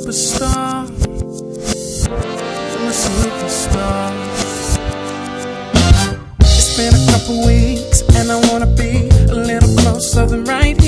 superstar. I'm a superstar. It's been a couple weeks and I wanna be a little closer than right